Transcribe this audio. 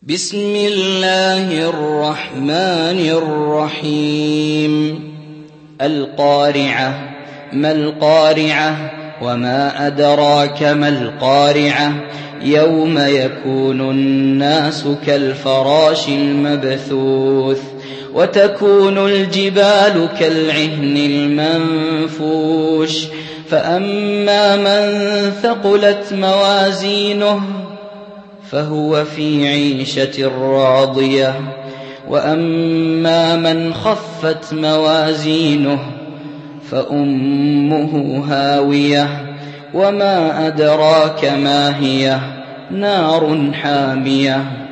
بسم الله الرحمن الرحيم القارعة. ما القارعة؟ وما أدراك ما القارعة؟ يوم يكون الناس كالفراش المبثوث وتكون الجبال كالعهن المنفوش فأما من ثقلت موازينه فهو في عيشة راضية وأما من خفت موازينه فأمه هاوية وما أدراك ما هي نار حامية